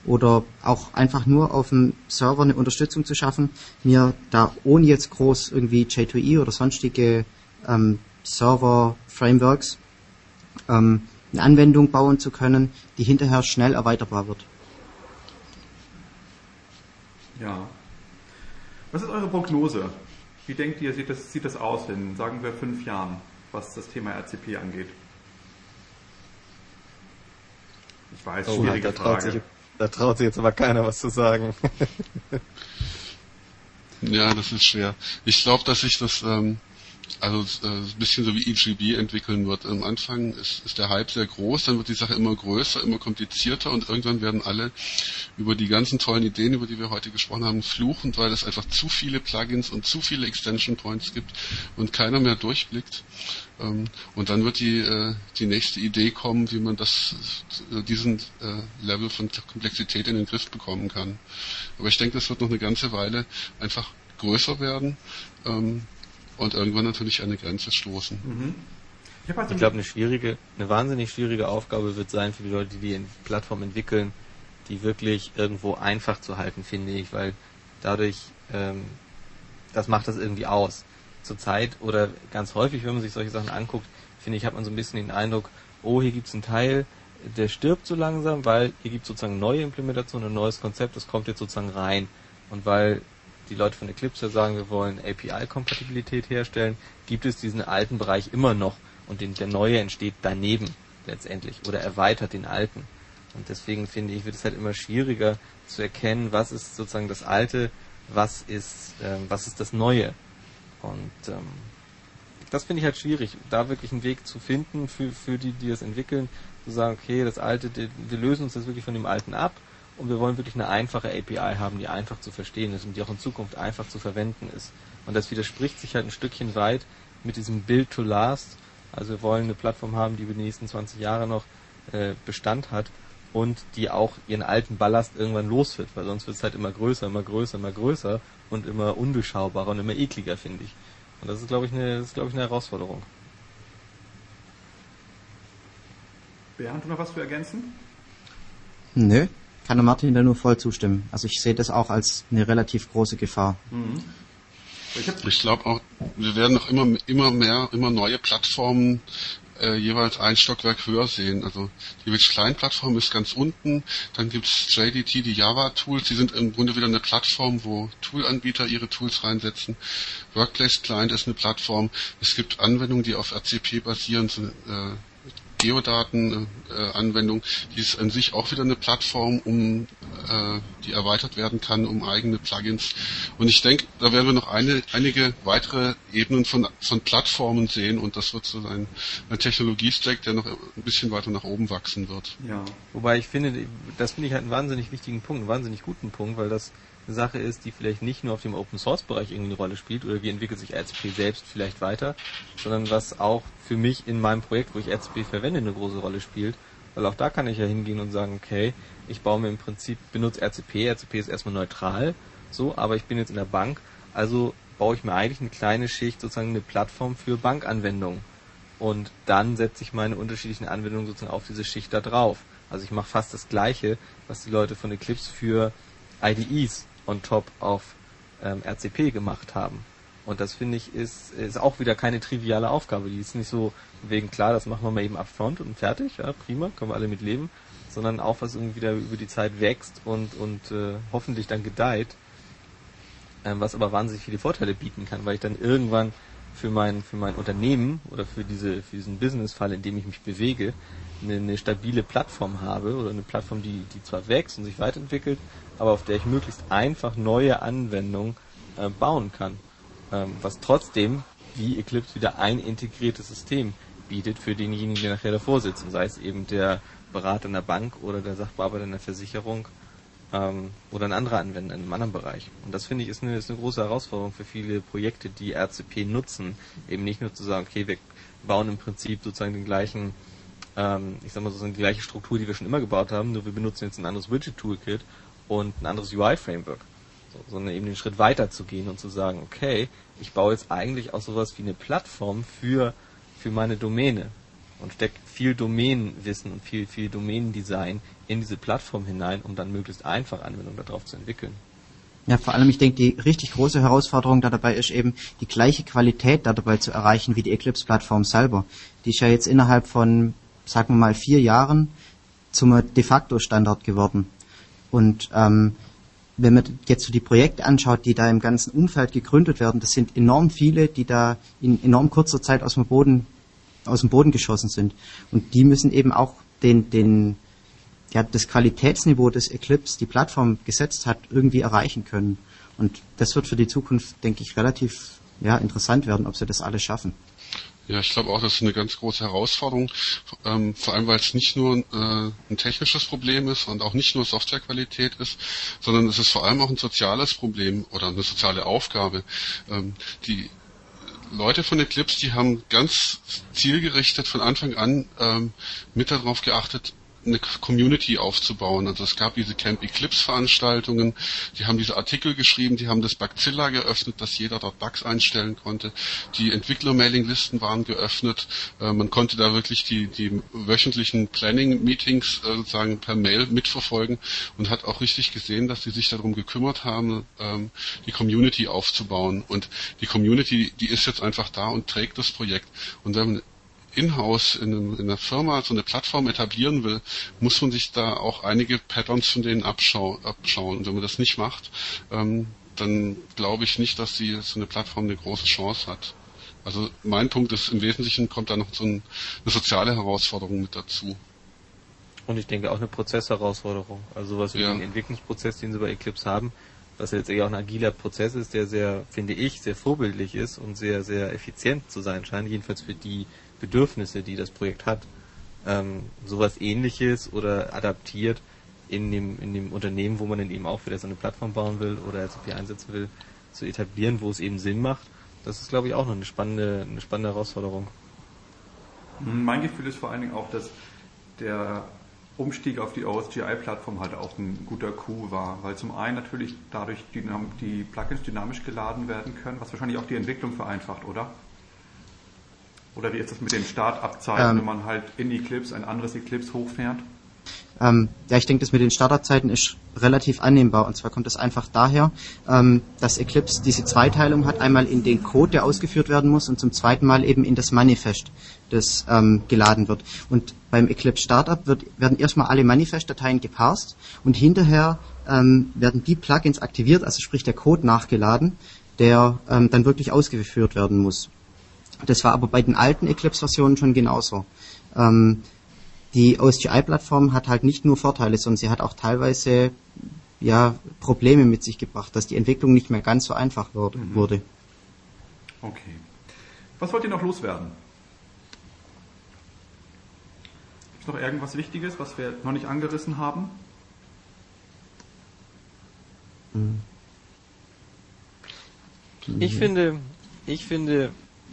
oder auch einfach nur auf dem Server eine Unterstützung zu schaffen, mir da ohne jetzt groß irgendwie J zwei E oder sonstige ähm, Server-Frameworks ähm, eine Anwendung bauen zu können, die hinterher schnell erweiterbar wird. Ja. Was ist eure Prognose? Wie denkt ihr, sieht das, sieht das aus in, sagen wir, fünf Jahren, was das Thema R C P angeht? Ich weiß, oh, schwierige da traut Frage. Sich, da traut sich jetzt aber keiner was zu sagen. Ja, das ist schwer. Ich glaube, dass sich das ähm, also äh, ein bisschen so wie E G B entwickeln wird. Am Anfang ist, ist der Hype sehr groß, dann wird die Sache immer größer, immer komplizierter und irgendwann werden alle über die ganzen tollen Ideen, über die wir heute gesprochen haben, fluchen, weil es einfach zu viele Plugins und zu viele Extension Points gibt und keiner mehr durchblickt. Ähm, und dann wird die äh, die nächste Idee kommen, wie man das äh, diesen äh, Level von Komplexität in den Griff bekommen kann. Aber ich denke, das wird noch eine ganze Weile einfach größer werden. Ähm, und irgendwann natürlich an eine Grenze stoßen. Mhm. Ich, also ich glaube, eine schwierige, eine wahnsinnig schwierige Aufgabe wird sein für die Leute, die die Plattform entwickeln, die wirklich irgendwo einfach zu halten, finde ich, weil dadurch, ähm, das macht das irgendwie aus. Zurzeit oder ganz häufig, wenn man sich solche Sachen anguckt, finde ich, hat man so ein bisschen den Eindruck, oh, hier gibt es einen Teil, der stirbt so langsam, weil hier gibt es sozusagen neue Implementation, ein neues Konzept, das kommt jetzt sozusagen rein. Und weil die Leute von Eclipse sagen, wir wollen A P I-Kompatibilität herstellen, gibt es diesen alten Bereich immer noch und den, der neue entsteht daneben letztendlich oder erweitert den alten. Und deswegen finde ich, wird es halt immer schwieriger zu erkennen, was ist sozusagen das Alte, was ist, ähm, was ist das Neue. Und ähm, das finde ich halt schwierig, da wirklich einen Weg zu finden für, für die, die das entwickeln, zu sagen, okay, das Alte, die, wir lösen uns das wirklich von dem Alten ab. Und wir wollen wirklich eine einfache A P I haben, die einfach zu verstehen ist und die auch in Zukunft einfach zu verwenden ist. Und das widerspricht sich halt ein Stückchen weit mit diesem Build to Last. Also wir wollen eine Plattform haben, die über die nächsten zwanzig Jahre noch äh, Bestand hat und die auch ihren alten Ballast irgendwann los wird, weil sonst wird es halt immer größer, immer größer, immer größer und immer undurchschaubarer und immer ekliger, finde ich. Und das ist, glaube ich, eine, das ist, glaube ich, eine Herausforderung. Bernd, noch was zu ergänzen? Nö. Kann der Martin da nur voll zustimmen. Also ich sehe das auch als eine relativ große Gefahr. Mhm. Ich, ich glaube auch, wir werden noch immer immer mehr, immer neue Plattformen äh, jeweils ein Stockwerk höher sehen. Also die Witch-Client-Plattform ist ganz unten, dann gibt's J D T, die Java-Tools, die sind im Grunde wieder eine Plattform, wo Tool-Anbieter ihre Tools reinsetzen. Workplace-Client ist eine Plattform. Es gibt Anwendungen, die auf R C P basieren, so, äh, Geodaten-Anwendung, die ist an sich auch wieder eine Plattform, um äh, die erweitert werden kann um eigene Plugins. Und ich denke, da werden wir noch eine, einige weitere Ebenen von, von Plattformen sehen und das wird so ein, ein Technologiestack, der noch ein bisschen weiter nach oben wachsen wird. Ja. Wobei ich finde, das finde ich halt einen wahnsinnig wichtigen Punkt, einen wahnsinnig guten Punkt, weil das eine Sache ist, die vielleicht nicht nur auf dem Open-Source-Bereich irgendwie eine Rolle spielt oder wie entwickelt sich R C P selbst vielleicht weiter, sondern was auch für mich in meinem Projekt, wo ich R C P verwende, eine große Rolle spielt, weil auch da kann ich ja hingehen und sagen, okay, ich baue mir im Prinzip, benutze R C P, R C P ist erstmal neutral, so, aber ich bin jetzt in der Bank, also baue ich mir eigentlich eine kleine Schicht, sozusagen eine Plattform für Bankanwendungen und dann setze ich meine unterschiedlichen Anwendungen sozusagen auf diese Schicht da drauf. Also ich mache fast das Gleiche, was die Leute von Eclipse für I D Es on top auf ähm, R C P gemacht haben. Und das finde ich ist, ist auch wieder keine triviale Aufgabe. Die ist nicht so wegen klar, das machen wir mal eben upfront und fertig, ja, prima, können wir alle mit leben, sondern auch was irgendwie wieder über die Zeit wächst und, und äh, hoffentlich dann gedeiht, ähm, was aber wahnsinnig viele Vorteile bieten kann, weil ich dann irgendwann für mein, für mein Unternehmen oder für diese, für diesen Business-Fall, in dem ich mich bewege, eine, eine stabile Plattform habe oder eine Plattform, die, die zwar wächst und sich weiterentwickelt, aber auf der ich möglichst einfach neue Anwendungen äh, bauen kann. Ähm, was trotzdem, wie Eclipse, wieder ein integriertes System bietet für denjenigen, der nachher davor sitzt. Und sei es eben der Berater in der Bank oder der Sachbearbeiter in der Versicherung ähm, oder ein anderer Anwender in einem anderen Bereich. Und das finde ich ist eine, ist eine große Herausforderung für viele Projekte, die R C P nutzen. Eben nicht nur zu sagen, okay, wir bauen im Prinzip sozusagen den gleichen ähm, ich sag mal sozusagen die gleiche Struktur, die wir schon immer gebaut haben, nur wir benutzen jetzt ein anderes Widget-Toolkit und ein anderes U I-Framework. So, sondern eben den Schritt weiter zu gehen und zu sagen, okay, ich baue jetzt eigentlich auch sowas wie eine Plattform für, für meine Domäne. und steckt viel Domänenwissen und viel, viel Domänendesign in diese Plattform hinein, um dann möglichst einfach Anwendungen darauf zu entwickeln. Ja, vor allem, ich denke, die richtig große Herausforderung da dabei ist eben, die gleiche Qualität da dabei zu erreichen wie die Eclipse-Plattform selber. Die ist ja jetzt innerhalb von, sagen wir mal, vier Jahren zum de facto Standard geworden. Und ähm, wenn man jetzt so die Projekte anschaut, die da im ganzen Umfeld gegründet werden, das sind enorm viele, die da in enorm kurzer Zeit aus dem Boden, aus dem Boden geschossen sind. Und die müssen eben auch den, den ja, das Qualitätsniveau des Eclipse, die Plattform gesetzt hat, irgendwie erreichen können. Und das wird für die Zukunft, denke ich, relativ ja, interessant werden, ob sie das alles schaffen. Ja, ich glaube auch, das ist eine ganz große Herausforderung, ähm, vor allem weil es nicht nur äh, ein technisches Problem ist und auch nicht nur Softwarequalität ist, sondern es ist vor allem auch ein soziales Problem oder eine soziale Aufgabe. Ähm, die Leute von Eclipse, die haben ganz zielgerichtet von Anfang an ähm, mit darauf geachtet, eine Community aufzubauen. Also es gab diese Camp Eclipse Veranstaltungen, die haben diese Artikel geschrieben, die haben das Bugzilla geöffnet, dass jeder dort Bugs einstellen konnte. Die Entwickler-Mailing-Listen waren geöffnet. Äh, man konnte da wirklich die, die wöchentlichen Planning-Meetings äh, sozusagen per Mail mitverfolgen und hat auch richtig gesehen, dass sie sich darum gekümmert haben, ähm, die Community aufzubauen. Und die Community, die ist jetzt einfach da und trägt das Projekt. Und wenn in-house in, in einer Firma so eine Plattform etablieren will, muss man sich da auch einige Patterns von denen abschau- abschauen. Und wenn man das nicht macht, ähm, dann glaube ich nicht, dass die, so eine Plattform eine große Chance hat. Also mein Punkt ist, im Wesentlichen kommt da noch so ein, eine soziale Herausforderung mit dazu. Und ich denke auch eine Prozessherausforderung. Also sowas wie ja. den Entwicklungsprozess, den sie bei Eclipse haben, was jetzt eher auch ein agiler Prozess ist, der sehr, finde ich, sehr vorbildlich ist und sehr, sehr effizient zu sein scheint, jedenfalls für die Bedürfnisse, die das Projekt hat, ähm, sowas Ähnliches oder adaptiert in dem in dem Unternehmen, wo man dann eben auch wieder so eine Plattform bauen will oder R C P einsetzen will, zu etablieren, wo es eben Sinn macht. Das ist, glaube ich, auch noch eine spannende eine spannende Herausforderung. Mein Gefühl ist vor allen Dingen auch, dass der Umstieg auf die O S G I-Plattform halt auch ein guter Coup war, weil zum einen natürlich dadurch die, die Plugins dynamisch geladen werden können, was wahrscheinlich auch die Entwicklung vereinfacht, oder? Oder wie ist das mit den Startabzeiten, ähm, wenn man halt in Eclipse ein anderes Eclipse hochfährt? Ähm, ja, ich denke, das mit den Startabzeiten ist relativ annehmbar. Und zwar kommt es einfach daher, ähm, dass Eclipse diese Zweiteilung hat. Einmal in den Code, der ausgeführt werden muss, und zum zweiten Mal eben in das Manifest, das ähm, geladen wird. Und beim Eclipse Startup wird, werden erstmal alle Manifest-Dateien geparst und hinterher ähm, werden die Plugins aktiviert, also sprich der Code nachgeladen, der ähm, dann wirklich ausgeführt werden muss. Das war aber bei den alten Eclipse-Versionen schon genauso. Ähm, die O S G I-Plattform hat halt nicht nur Vorteile, sondern sie hat auch teilweise ja, Probleme mit sich gebracht, dass die Entwicklung nicht mehr ganz so einfach wurde. Mhm. Okay. Was wollt ihr noch loswerden? Gibt es noch irgendwas Wichtiges, was wir noch nicht angerissen haben? Mhm. Ich finde, ich finde,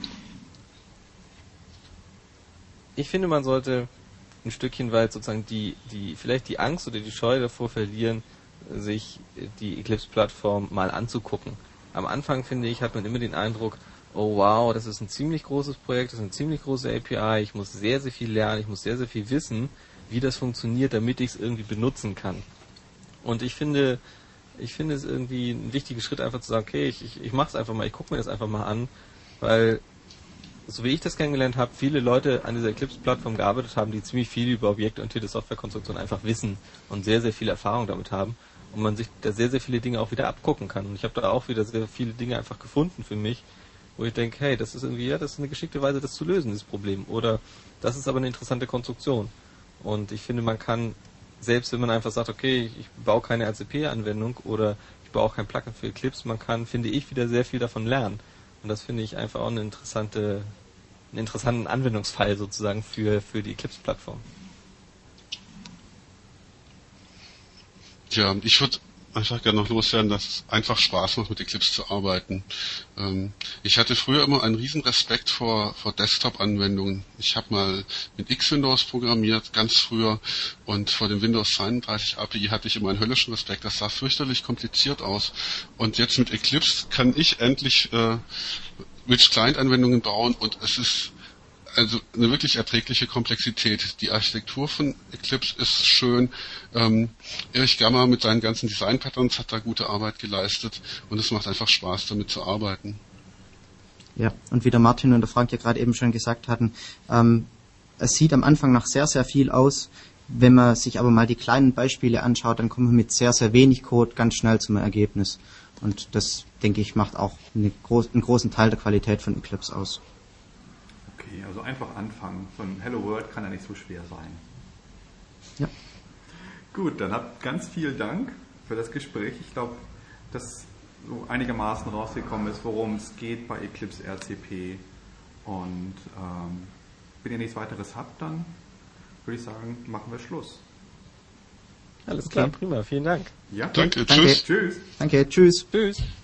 Ich finde, man sollte ein Stückchen weit sozusagen die, die, vielleicht die Angst oder die Scheu davor verlieren, sich die Eclipse-Plattform mal anzugucken. Am Anfang, finde ich, hat man immer den Eindruck, oh wow, das ist ein ziemlich großes Projekt, das ist eine ziemlich große A P I, ich muss sehr, sehr viel lernen, ich muss sehr, sehr viel wissen, wie das funktioniert, damit ich es irgendwie benutzen kann. Und ich finde, ich finde es irgendwie ein wichtiger Schritt, einfach zu sagen, okay, ich, ich, ich mache es einfach mal, ich gucke mir das einfach mal an, weil so wie ich das kennengelernt habe, viele Leute an dieser Eclipse-Plattform gearbeitet haben, die ziemlich viel über objektorientierte Softwarekonstruktion einfach wissen und sehr, sehr viel Erfahrung damit haben und man sich da sehr, sehr viele Dinge auch wieder abgucken kann. Und ich habe da auch wieder sehr viele Dinge einfach gefunden für mich, wo ich denke, hey, das ist irgendwie, ja, das ist eine geschickte Weise, das zu lösen, dieses Problem. Oder das ist aber eine interessante Konstruktion. Und ich finde, man kann, selbst wenn man einfach sagt, okay, ich baue keine R C P-Anwendung oder ich baue auch kein Plugin für Eclipse, man kann, finde ich, wieder sehr viel davon lernen. Und das finde ich einfach auch eine interessante, einen interessanten Anwendungsfall sozusagen für, für die Eclipse-Plattform. Ja, ich würde einfach gerne noch loswerden, dass es einfach Spaß macht, mit Eclipse zu arbeiten. Ähm, ich hatte früher immer einen riesen Respekt vor, vor Desktop-Anwendungen. Ich habe mal mit X-Windows programmiert, ganz früher, und vor dem Windows zweiunddreißig A P I hatte ich immer einen höllischen Respekt. Das sah fürchterlich kompliziert aus. Und jetzt mit Eclipse kann ich endlich äh, Rich-Client-Anwendungen bauen und es ist also eine wirklich erträgliche Komplexität. Die Architektur von Eclipse ist schön. Ähm, Erich Gamma mit seinen ganzen Design-Patterns hat da gute Arbeit geleistet und es macht einfach Spaß, damit zu arbeiten. Ja, und wie der Martin und der Frank ja gerade eben schon gesagt hatten, ähm, es sieht am Anfang nach sehr, sehr viel aus. Wenn man sich aber mal die kleinen Beispiele anschaut, dann kommt man mit sehr, sehr wenig Code ganz schnell zum Ergebnis. Und das, denke ich, macht auch eine groß, einen großen Teil der Qualität von Eclipse aus. Okay, also einfach anfangen. So ein Hello World kann ja nicht so schwer sein. Ja. Gut, dann habt ganz vielen Dank für das Gespräch. Ich glaube, dass so einigermaßen rausgekommen ist, worum es geht bei Eclipse R C P. Und ähm, wenn ihr nichts weiteres habt, dann würde ich sagen, machen wir Schluss. Alles klar, okay. Prima, vielen Dank. Ja, danke, danke. tschüss. Tschüss. Danke, tschüss. Tschüss.